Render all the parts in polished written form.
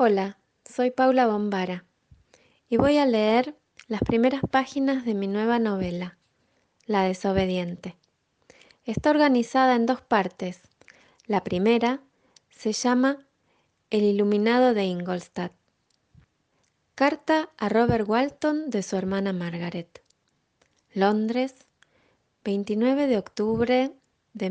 Hola, soy Paula Bombara y voy a leer las primeras páginas de mi nueva novela, La desobediente. Está organizada en dos partes. La primera se llama El iluminado de Ingolstadt. Carta a Robert Walton de su hermana Margaret. Londres, 29 de octubre de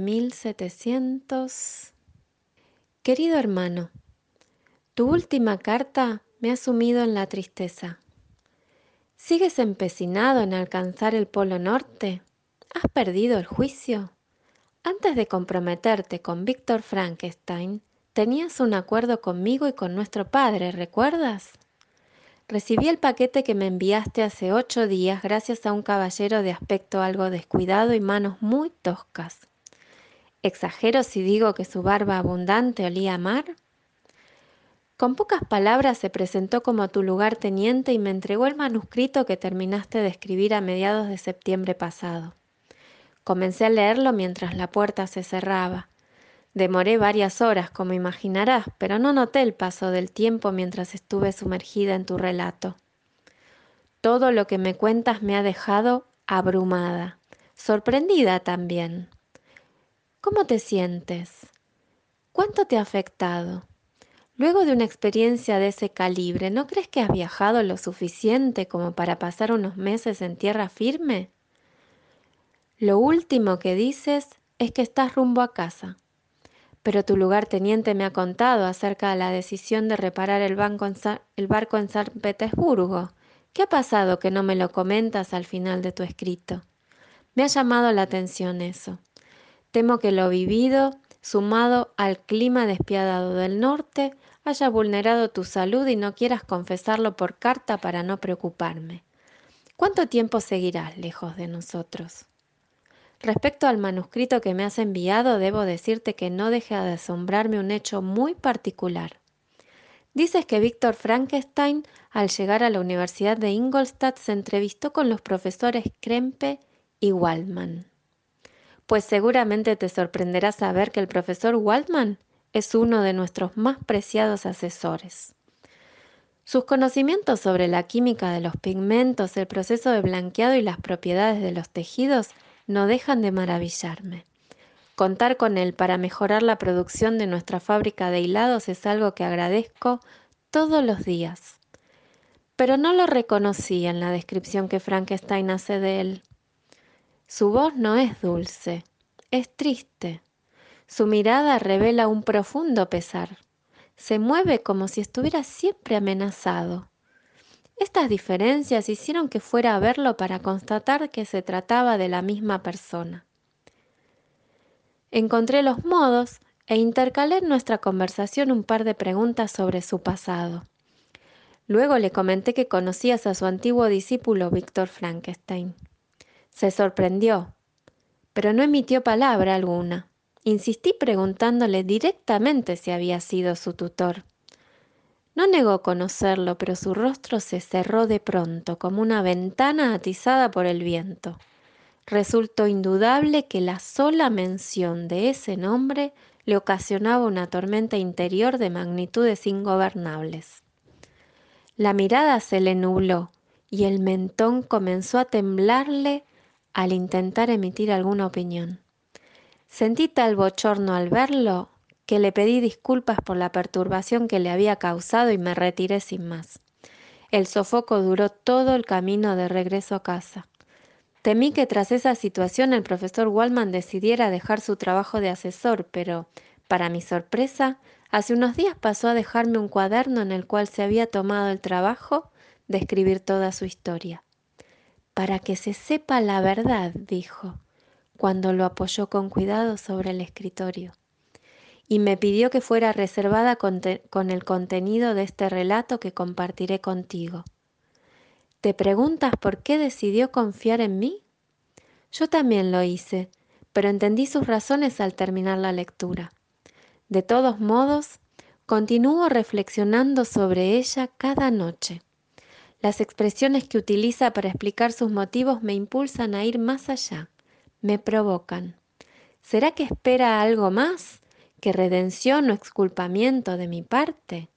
1700. Querido hermano, tu última carta me ha sumido en la tristeza. ¿Sigues empecinado en alcanzar el Polo Norte? ¿Has perdido el juicio? Antes de comprometerte con Víctor Frankenstein, tenías un acuerdo conmigo y con nuestro padre, ¿recuerdas? Recibí el paquete que me enviaste hace 8 días gracias a un caballero de aspecto algo descuidado y manos muy toscas. ¿Exagero si digo que su barba abundante olía a mar? Con pocas palabras se presentó como tu lugarteniente y me entregó el manuscrito que terminaste de escribir a mediados de septiembre pasado. Comencé a leerlo mientras la puerta se cerraba. Demoré varias horas, como imaginarás, pero no noté el paso del tiempo mientras estuve sumergida en tu relato. Todo lo que me cuentas me ha dejado abrumada, sorprendida también. ¿Cómo te sientes? ¿Cuánto te ha afectado? Luego de una experiencia de ese calibre, ¿no crees que has viajado lo suficiente como para pasar unos meses en tierra firme? Lo último que dices es que estás rumbo a casa, pero tu lugarteniente me ha contado acerca de la decisión de reparar el barco en San Petersburgo. ¿Qué ha pasado que no me lo comentas al final de tu escrito? Me ha llamado la atención eso. Temo que lo vivido, sumado al clima despiadado del norte, haya vulnerado tu salud y no quieras confesarlo por carta para no preocuparme. ¿Cuánto tiempo seguirás lejos de nosotros? Respecto al manuscrito que me has enviado, debo decirte que no deja de asombrarme un hecho muy particular. Dices que Víctor Frankenstein, al llegar a la Universidad de Ingolstadt, se entrevistó con los profesores Krempe y Waldman. Pues seguramente te sorprenderá saber que el profesor Waldman es uno de nuestros más preciados asesores. Sus conocimientos sobre la química de los pigmentos, el proceso de blanqueado y las propiedades de los tejidos no dejan de maravillarme. Contar con él para mejorar la producción de nuestra fábrica de hilados es algo que agradezco todos los días. Pero no lo reconocí en la descripción que Frankenstein hace de él. Su voz no es dulce, es triste. Su mirada revela un profundo pesar. Se mueve como si estuviera siempre amenazado. Estas diferencias hicieron que fuera a verlo para constatar que se trataba de la misma persona. Encontré los modos e intercalé en nuestra conversación un par de preguntas sobre su pasado. Luego le comenté que conocías a su antiguo discípulo Víctor Frankenstein. Se sorprendió, pero no emitió palabra alguna. Insistí preguntándole directamente si había sido su tutor. No negó conocerlo, pero su rostro se cerró de pronto, como una ventana atizada por el viento. Resultó indudable que la sola mención de ese nombre le ocasionaba una tormenta interior de magnitudes ingobernables. La mirada se le nubló y el mentón comenzó a temblarle al intentar emitir alguna opinión. Sentí tal bochorno al verlo que le pedí disculpas por la perturbación que le había causado y me retiré sin más. El sofoco duró todo el camino de regreso a casa. Temí que tras esa situación el profesor Waldman decidiera dejar su trabajo de asesor, pero, para mi sorpresa, hace unos días pasó a dejarme un cuaderno en el cual se había tomado el trabajo de escribir toda su historia. Para que se sepa la verdad, dijo, cuando lo apoyó con cuidado sobre el escritorio, y me pidió que fuera reservada con el contenido de este relato que compartiré contigo. ¿Te preguntas por qué decidió confiar en mí? Yo también lo hice, pero entendí sus razones al terminar la lectura. De todos modos, continúo reflexionando sobre ella cada noche. Las expresiones que utiliza para explicar sus motivos me impulsan a ir más allá, me provocan. ¿Será que espera algo más que redención o exculpamiento de mi parte?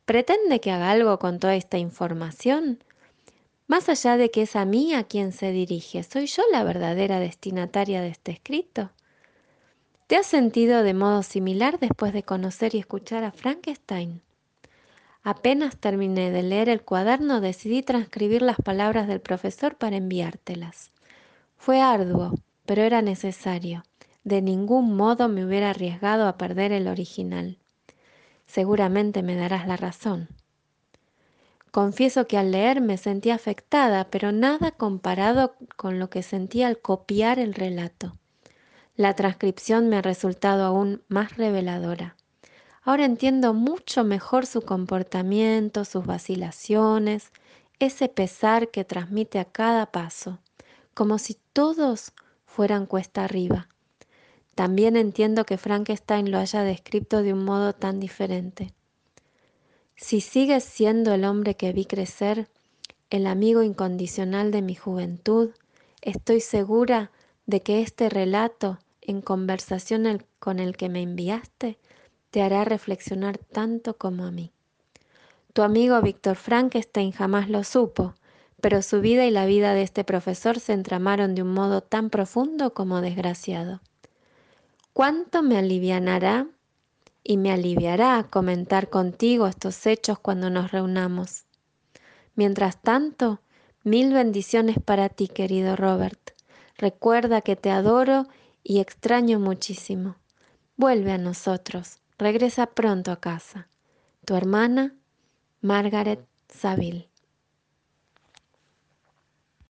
¿Pretende que haga algo con toda esta información? Más allá de que es a mí a quien se dirige, ¿soy yo la verdadera destinataria de este escrito? ¿Te has sentido de modo similar después de conocer y escuchar a Frankenstein? Apenas terminé de leer el cuaderno, decidí transcribir las palabras del profesor para enviártelas. Fue arduo, pero era necesario. De ningún modo me hubiera arriesgado a perder el original. Seguramente me darás la razón. Confieso que al leer me sentí afectada, pero nada comparado con lo que sentí al copiar el relato. La transcripción me ha resultado aún más reveladora. Ahora entiendo mucho mejor su comportamiento, sus vacilaciones, ese pesar que transmite a cada paso, como si todos fueran cuesta arriba. También entiendo que Frankenstein lo haya descrito de un modo tan diferente. Si sigues siendo el hombre que vi crecer, el amigo incondicional de mi juventud, estoy segura de que este relato, en conversación con el que me enviaste, te hará reflexionar tanto como a mí. Tu amigo Víctor Frankenstein jamás lo supo, pero su vida y la vida de este profesor se entramaron de un modo tan profundo como desgraciado. ¿Cuánto me alivianará y me aliviará comentar contigo estos hechos cuando nos reunamos? Mientras tanto, mil bendiciones para ti, querido Robert. Recuerda que te adoro y extraño muchísimo. Vuelve a nosotros. Regresa pronto a casa. Tu hermana, Margaret Saville.